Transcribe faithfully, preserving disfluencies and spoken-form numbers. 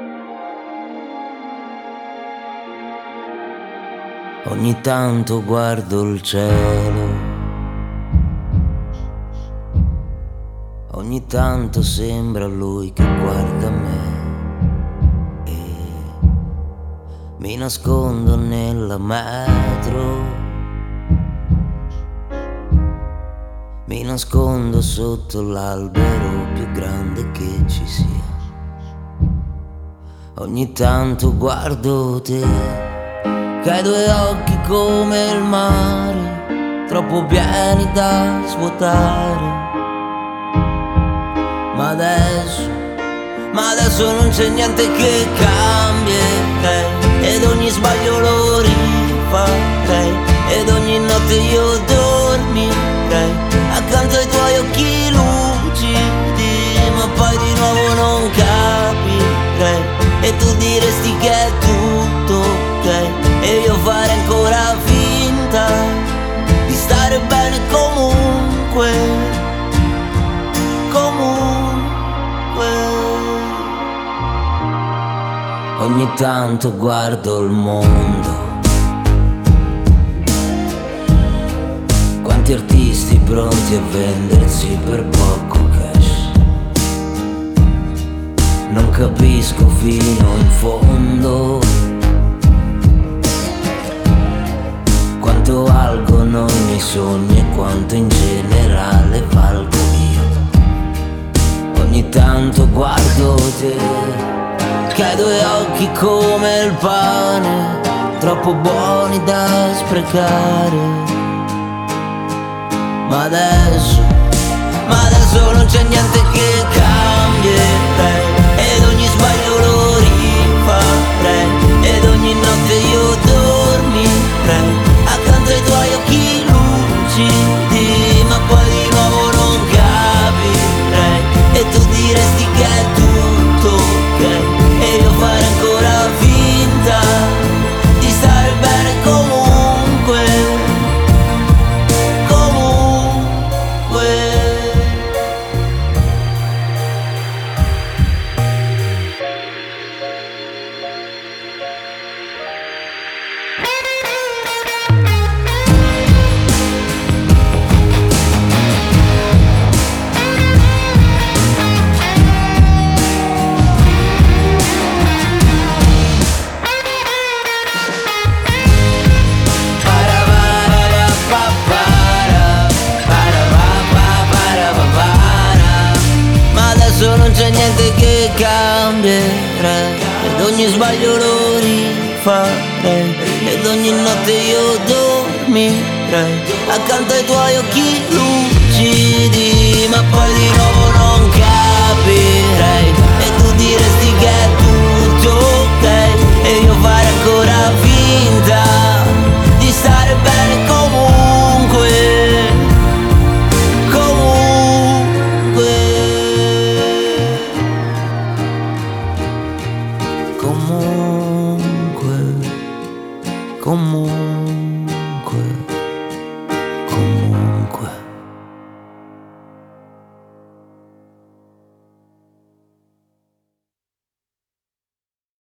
Ogni tanto guardo il cielo, ogni tanto sembra lui che guarda me e mi nascondo nella metro, mi nascondo sotto l'albero più grande che ci sia. Ogni tanto guardo te, che hai due occhi come il mare, troppo pieni da svuotare. Ma adesso, ma adesso non c'è niente che cambierei, ed ogni sbaglio lo rifarei, ed ogni notte io dormirei accanto ai tuoi occhi lucidi, ma poi di nuovo non capirei, e tu diresti che è tutto ok, e io farei ancora finta di stare bene comunque, comunque. Ogni tanto guardo il mondo, quanti artisti pronti a vendersi per poco cash. Non capisco fino in fondo quanto valgono i miei sogni e quanto in generale valgo io. Ogni tanto guardo te, che hai due occhi come il pane, troppo buoni da sprecare. Ma adesso, ma adesso non c'è niente che cambierei, ed ogni sbaglio lo rifarei, ed ogni notte io dormirei accanto ai tuoi occhi lucidi, ma poi di nuovo non capirei, e tu diresti che è tutto ok, e io farei ancora finta di stare bene comunque, comunque. Non c'è niente che cambierei, ed ogni sbaglio lo rifarei, ed ogni notte io dormirei accanto ai tuoi occhi lucidi, ma poi di nuovo non capirei, e tu diresti che è tutto ok, e io farei ancora finta di stare bene comunque, comunque. Comunque, comunque.